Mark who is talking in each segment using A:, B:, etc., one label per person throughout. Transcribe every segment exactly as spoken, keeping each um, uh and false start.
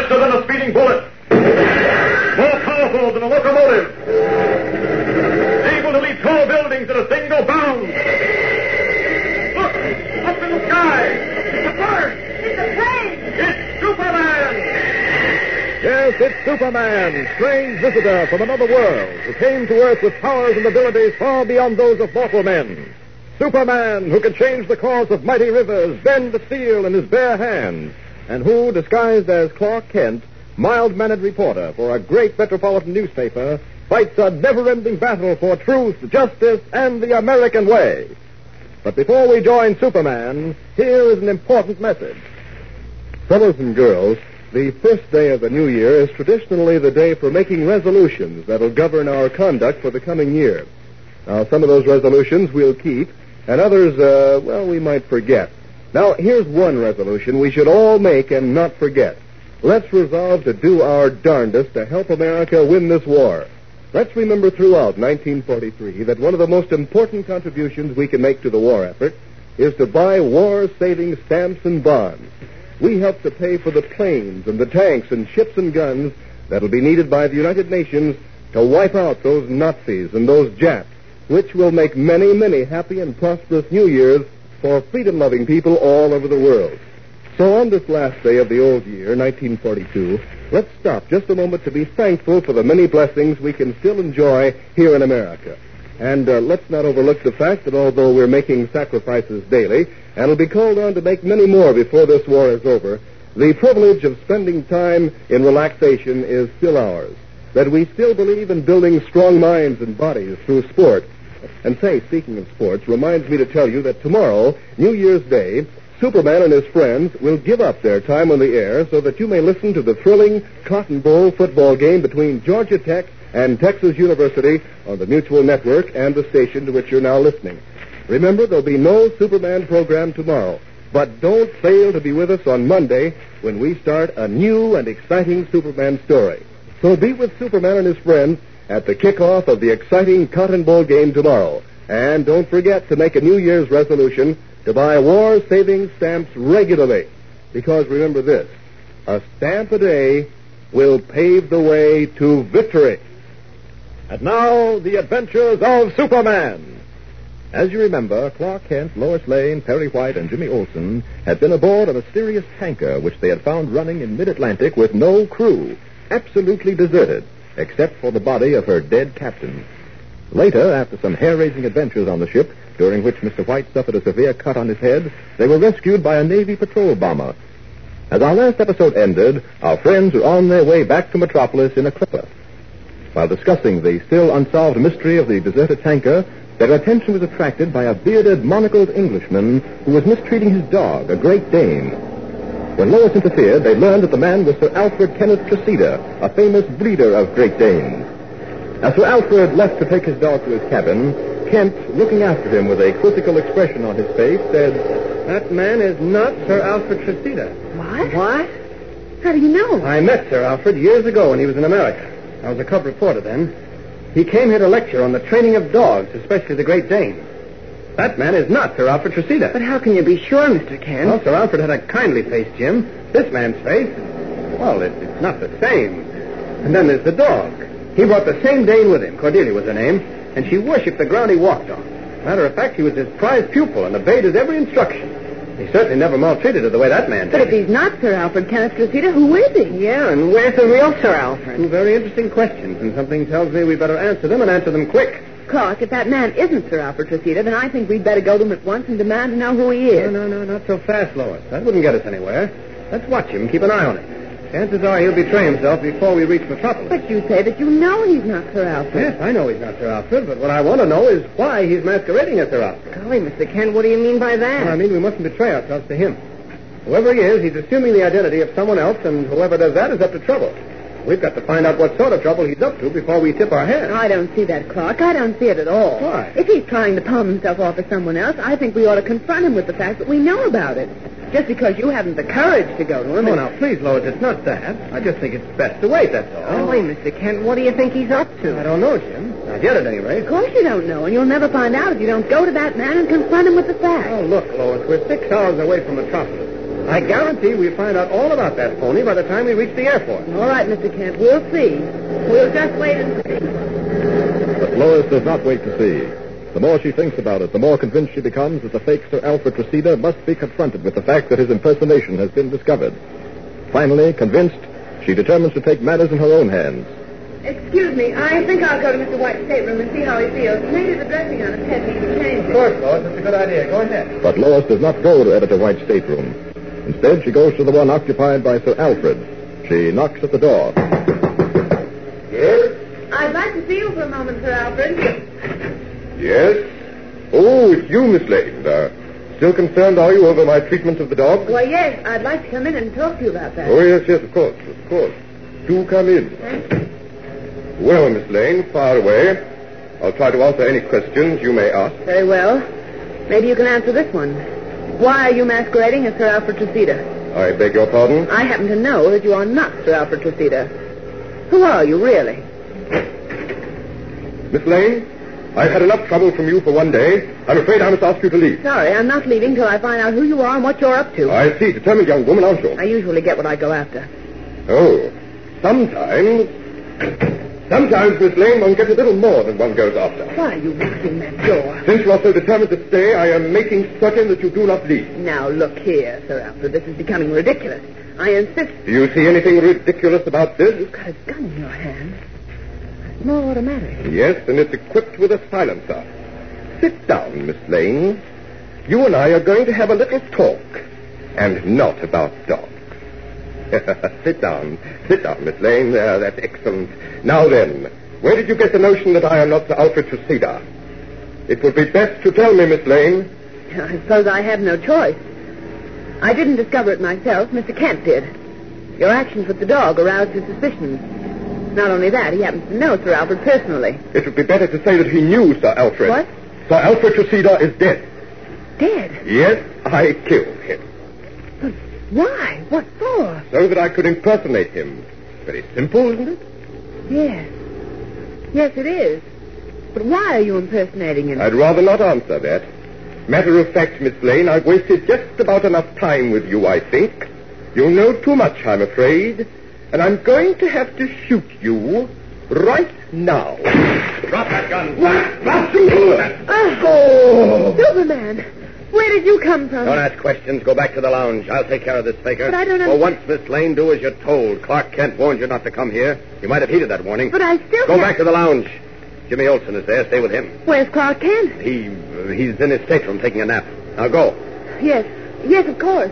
A: faster than a speeding bullet. More powerful than a locomotive. Able to leap tall buildings at a single bound. Look, up in the sky. It's a bird.
B: It's a plane.
A: It's Superman.
C: Yes, it's Superman, strange visitor from another world, who came to Earth with powers and abilities far beyond those of mortal men. Superman, who can change the course of mighty rivers, bend the steel in his bare hands, and who, disguised as Clark Kent, mild-mannered reporter for a great metropolitan newspaper, fights a never-ending battle for truth, justice, and the American way. But before we join Superman, here is an important message.
D: Fellows and girls, the first day of the new year is traditionally the day for making resolutions that'll govern our conduct for the coming year. Now, some of those resolutions we'll keep, and others, uh, well, we might forget. Now, here's one resolution we should all make and not forget. Let's resolve to do our darndest to help America win this war. Let's remember throughout nineteen forty-three that one of the most important contributions we can make to the war effort is to buy war-saving stamps and bonds. We help to pay for the planes and the tanks and ships and guns that'll be needed by the United Nations to wipe out those Nazis and those Japs, which will make many, many happy and prosperous New Years for freedom-loving people all over the world. So on this last day of the old year, nineteen forty-two, let's stop just a moment to be thankful for the many blessings we can still enjoy here in America. And uh, let's not overlook the fact that although we're making sacrifices daily, and will be called on to make many more before this war is over, the privilege of spending time in relaxation is still ours. That we still believe in building strong minds and bodies through sport. And say, speaking of sports, reminds me to tell you that tomorrow, New Year's Day, Superman and his friends will give up their time on the air so that you may listen to the thrilling Cotton Bowl football game between Georgia Tech and Texas University on the Mutual Network and the station to which you're now listening. Remember, there'll be no Superman program tomorrow, but don't fail to be with us on Monday when we start a new and exciting Superman story. So be with Superman and his friends at the kickoff of the exciting Cotton Bowl game tomorrow. And don't forget to make a New Year's resolution to buy war-saving stamps regularly. Because remember this, a stamp a day will pave the way to victory.
C: And now, the adventures of Superman. As you remember, Clark Kent, Lois Lane, Perry White, and Jimmy Olsen had been aboard a mysterious tanker which they had found running in mid-Atlantic with no crew, absolutely deserted, except for the body of her dead captain. Later, after some hair-raising adventures on the ship, during which Mister White suffered a severe cut on his head, they were rescued by a Navy patrol bomber. As our last episode ended, our friends were on their way back to Metropolis in a clipper. While discussing the still unsolved mystery of the deserted tanker, their attention was attracted by a bearded, monocled Englishman who was mistreating his dog, a Great Dane. When Lois interfered, they learned that the man was Sir Alfred Kenneth Tresida, a famous breeder of Great Danes. As Sir Alfred left to take his dog to his cabin, Kent, looking after him with a quizzical expression on his face, said,
E: "That man is not Sir Alfred Tresida."
B: What?
E: What?
B: How do you know?
E: I met Sir Alfred years ago when he was in America. I was a cub reporter then. He came here to lecture on the training of dogs, especially the Great Dane. That man is not Sir Alfred Tresida.
B: But how can you be sure, Mister Kent?
E: Well, Sir Alfred had a kindly face, Jim. This man's face, well, it, it's not the same. And then there's the dog. He brought the same Dane with him. Cordelia was her name. And she worshipped the ground he walked on. Matter of fact, he was his prized pupil and obeyed his every instruction. He certainly never maltreated her the way that man did.
B: But if he's not Sir Alfred Kenneth Tresida, who is he?
E: Yeah, and where's the real Sir Alfred? Two very interesting questions, and something tells me we better answer them and answer them quick.
B: Clark, if that man isn't Sir Alfred Tresida, then I think we'd better go to him at once and demand to know who he is.
E: No, no, no, not so fast, Lois. That wouldn't get us anywhere. Let's watch him and keep an eye on him. Chances are he'll betray himself before we reach Metropolis.
B: But you say that you know he's not Sir Alfred.
E: Yes, I know he's not Sir Alfred, but what I want to know is why he's masquerading as Sir Alfred.
B: Golly, Mister Kent, what do you mean by that?
E: Well, I mean we mustn't betray ourselves to him. Whoever he is, he's assuming the identity of someone else, and whoever does that is up to trouble. We've got to find out what sort of trouble he's up to before we tip our hand.
B: I don't see that, Clark. I don't see it at all.
E: Why?
B: If he's trying to palm himself off as someone else, I think we ought to confront him with the fact that we know about it. Just because you haven't the courage to go to him.
E: Oh, now, please, Lois, it's not that. I just think it's best to wait, that's all.
B: Oh, wait, Mister Kent, what do you think he's up to?
E: I don't know, Jim. Not yet, at any rate.
B: Of course you don't know, and you'll never find out if you don't go to that man and confront him with the facts.
E: Oh, look, Lois, we're six hours away from Metropolis. I guarantee we'll find out all about that phony by the time we reach the airport.
B: All right, Mister Kent, we'll see. We'll just wait and see.
C: But Lois does not wait to see. The more she thinks about it, the more convinced she becomes that the fake Sir Alfred Tresida must be confronted with the fact that his impersonation has been discovered. Finally, convinced, she determines to take matters in her own hands.
B: Excuse me, I think I'll go to Mister White's stateroom and see how he feels. Maybe the dressing on his head needs to change.
E: Of course, Lois. That's a good idea. Go ahead.
C: But Lois does not go to Editor White's stateroom. Instead, she goes to the one occupied by Sir Alfred. She knocks at the door.
D: Yes?
B: I'd like to see you for a moment, Sir Alfred.
D: Yes? Oh, it's you, Miss Lane. Uh, still concerned, are you, over my treatment of the dog?
B: Well, yes, I'd like to come in and talk to you about that.
D: Oh, yes, yes, of course, of course. Do come in.
B: Thank you.
D: Well, Miss Lane, fire away. I'll try to answer any questions you may ask.
B: Very well. Maybe you can answer this one. Why are you masquerading as Sir Alfred Tresida?
D: I beg your pardon?
B: I happen to know that you are not Sir Alfred Tresida. Who are you, really?
D: Miss Lane, I've had enough trouble from you for one day. I'm afraid I must ask you to leave.
B: Sorry, I'm not leaving till I find out who you are and what you're up to.
D: I see. Determined young woman, aren't you?
B: I usually get what I go after.
D: Oh. Sometimes... Sometimes, Miss Lane, one gets a little more than one goes after.
B: Why are you locking that door?
D: Since you are so determined to stay, I am making certain that you do not leave.
B: Now, look here, Sir Alfred. This is becoming ridiculous. I insist.
D: Do you see anything ridiculous about this?
B: You've got a gun in your hand. A small automatic.
D: Yes, and it's equipped with a silencer. Sit down, Miss Lane. You and I are going to have a little talk, and not about dogs. Sit down. Sit down, Miss Lane. There, that's excellent. Now then, where did you get the notion that I am not Sir Alfred Tresida? It would be best to tell me, Miss Lane.
B: I suppose I have no choice. I didn't discover it myself. Mister Kent did. Your actions with the dog aroused his suspicions. Not only that, he happens to know Sir Alfred personally.
D: It would be better to say that he knew Sir Alfred.
B: What?
D: Sir Alfred Tresida is dead.
B: Dead?
D: Yes, I killed him.
B: But why? What for?
D: So that I could impersonate him. Very simple, isn't it?
B: Yes. Yes, it is. But why are you impersonating him?
D: I'd rather not answer that. Matter of fact, Miss Lane, I've wasted just about enough time with you, I think. You know too much, I'm afraid. And I'm going to have to shoot you right now.
A: Drop that gun.
D: What? Not you!
B: Oh, Superman! Where did you come from?
E: Don't ask questions. Go back to the lounge. I'll take care of this faker.
B: But I don't
E: For
B: understand.
E: once, Miss Lane, do as you're told. Clark Kent warned you not to come here. You might have heeded that warning.
B: But I still
E: Go
B: can't...
E: back to the lounge. Jimmy Olsen is there. Stay with him.
B: Where's Clark Kent?
E: He uh, he's in his stateroom taking a nap. Now go.
B: Yes. Yes, of course.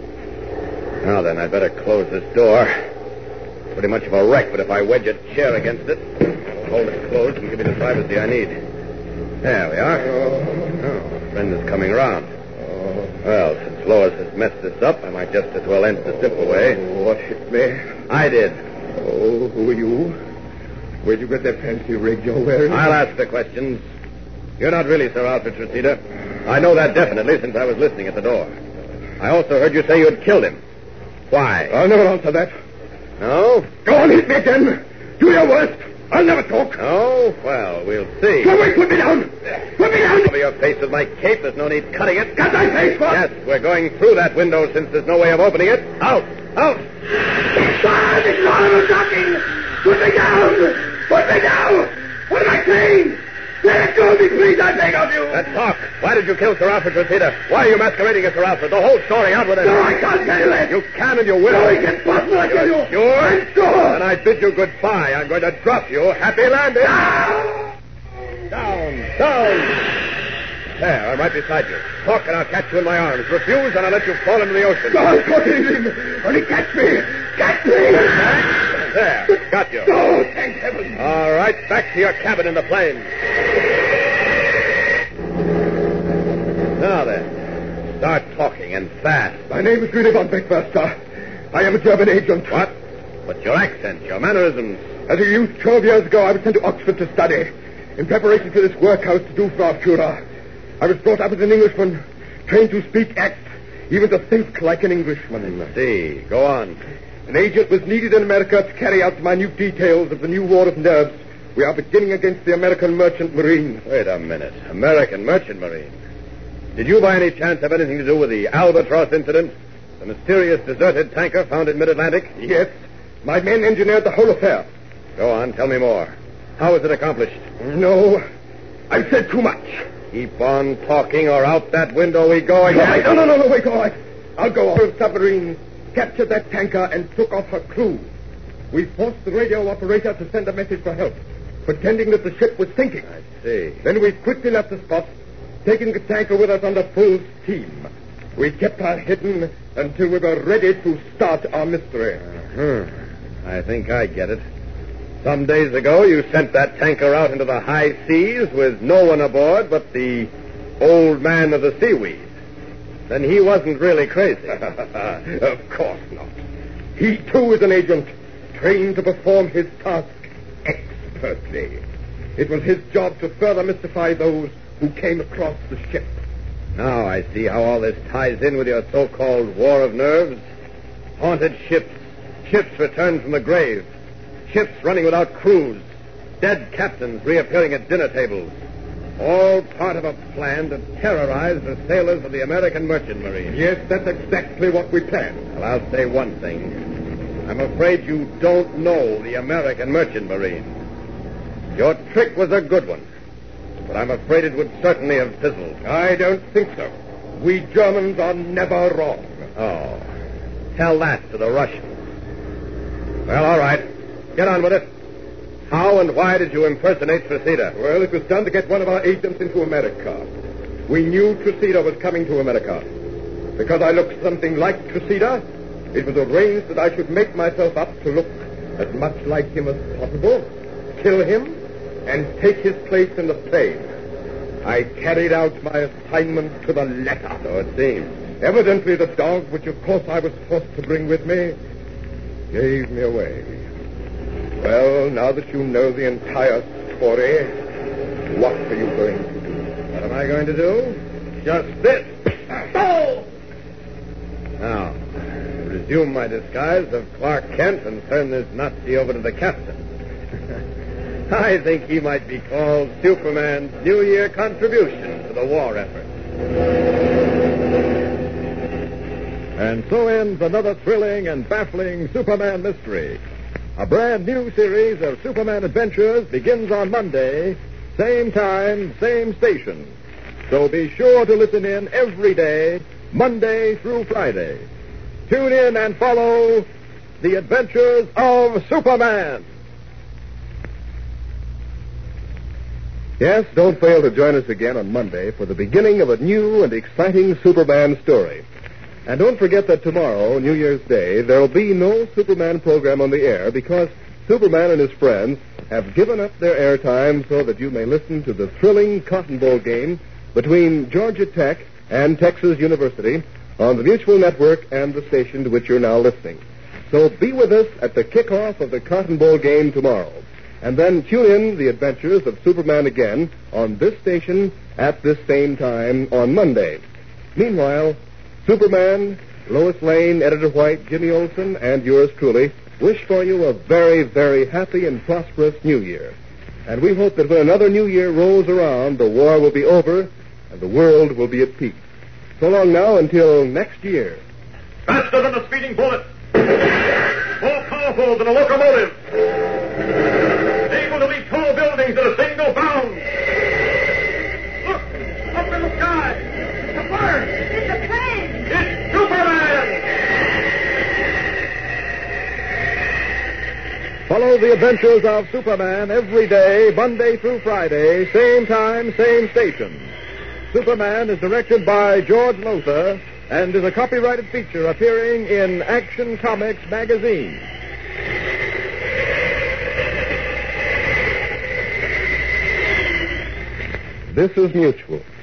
E: Now then, I'd better close this door. Pretty much of a wreck, but if I wedge a chair against it, it'll hold it closed and give me the privacy I need. There we are. Oh, friend is coming round. Well, since Lois has messed this up, I might just as well end it the simple way.
D: What hit me?
E: I did.
D: Oh, who are you? Where'd you get that fancy rig you're wearing?
E: I'll ask the questions. You're not really Sir Alfred Tresida. I know that definitely since I was listening at the door. I also heard you say you had killed him. Why?
D: I'll never answer that.
E: No?
D: Go on, hit me again. Do your worst. I'll never talk.
E: Oh, well, we'll see.
D: Go away, put me down. Put me down.
E: Cover your face with my cape. There's no need cutting it.
D: Cut my face, what?
E: Yes, we're going through that window since there's no way of opening it. Out! Out!
D: Ah, this is all I'm talking. Put me down. Put me down. What am I saying? Let go of me, please, I beg of you.
E: Let's talk. Why did you kill Sir Alfred Tresida? Why are you masquerading as Sir Alfred? The whole story, out with it.
D: No, I can't tell you that.
E: You can and you will.
D: No, it's impossible, I tell you.
E: Sure?
D: I'm sure.
E: Then I bid you goodbye. I'm going to drop you. Happy landing.
D: Ah!
E: Down, down. There, I'm right beside you. Talk and I'll catch you in my arms. Refuse and I'll let you fall into the ocean.
D: God, what is him? Only catch me. Catch me.
E: There, got you.
D: Oh, thank heaven.
E: All right, back to your cabin in the plane. Now then, start talking and fast.
D: My name is Willy von Beckmaster. I am a German agent.
E: What? But your accent, your mannerisms.
D: As a youth, twelve years ago, I was sent to Oxford to study. In preparation for this work I was to do for our Führer. I was brought up as an Englishman, trained to speak, act, even to think like an Englishman.
E: I see. Go on.
D: An agent was needed in America to carry out the minute details of the new war of nerves. We are beginning against the American Merchant Marine.
E: Wait a minute. American Merchant Marine. Did you by any chance have anything to do with the Albatross incident? The mysterious deserted tanker found in mid-Atlantic?
D: Yes. My men engineered the whole affair.
E: Go on, tell me more. How was it accomplished?
D: No, I said too much.
E: Keep on talking or out that window we go again.
D: No, no, no, no, wait, all right. I'll go. Our submarine captured that tanker and took off her crew. We forced the radio operator to send a message for help, pretending that the ship was sinking.
E: I see.
D: Then we quickly left the spot, taking the tanker with us under full steam. We kept her hidden until we were ready to start our mystery.
E: Uh-huh. I think I get it. Some days ago, you sent that tanker out into the high seas with no one aboard but the old man of the seaweed. Then he wasn't really crazy.
D: Of course not. He, too, is an agent, trained to perform his task expertly. It was his job to further mystify those who came across the ship.
E: Now I see how all this ties in with your so-called war of nerves. Haunted ships, ships returned from the grave, ships running without crews, dead captains reappearing at dinner tables. All part of a plan to terrorize the sailors of the American Merchant Marine.
D: Yes, that's exactly what we planned.
E: Well, I'll say one thing. I'm afraid you don't know the American Merchant Marine. Your trick was a good one, but I'm afraid it would certainly have fizzled.
D: I don't think so. We Germans are never wrong.
E: Oh, tell that to the Russians. Well, all right. Get on with it. How and why did you impersonate Tresida?
D: Well, it was done to get one of our agents into America. We knew Tresida was coming to America. Because I looked something like Tresida, it was arranged that I should make myself up to look as much like him as possible, kill him, and take his place in the plane. I carried out my assignment to the letter.
E: So it seems.
D: Evidently, the dog, which of course I was forced to bring with me, gave me away. Well, now that you know the entire story, what are you going to do?
E: What am I going to do? Just this.
D: Oh!
E: Now, resume my disguise of Clark Kent and turn this Nazi over to the captain. I think he might be called Superman's New Year contribution to the war effort.
C: And so ends another thrilling and baffling Superman mystery. A brand new series of Superman adventures begins on Monday, same time, same station. So be sure to listen in every day, Monday through Friday. Tune in and follow the adventures of Superman.
D: Yes, don't fail to join us again on Monday for the beginning of a new and exciting Superman story. And don't forget that tomorrow, New Year's Day, there will be no Superman program on the air because Superman and his friends have given up their airtime so that you may listen to the thrilling Cotton Bowl game between Georgia Tech and Texas University on the Mutual Network and the station to which you're now listening. So be with us at the kickoff of the Cotton Bowl game tomorrow. And then tune in the adventures of Superman again on this station at this same time on Monday. Meanwhile, Superman, Lois Lane, Editor White, Jimmy Olsen, and yours truly wish for you a very, very happy and prosperous New Year. And we hope that when another New Year rolls around, the war will be over and the world will be at peace. So long now until next year.
A: Faster than a speeding bullet. More powerful than a locomotive. Able to leap tall buildings at a single bound. Look! Up in the sky! It's a bird!
B: It's a plane!
A: It's Superman!
C: Follow the adventures of Superman every day, Monday through Friday, same time, same station. Superman is directed by George Lothar and is a copyrighted feature appearing in Action Comics magazine.
D: This is Mutual.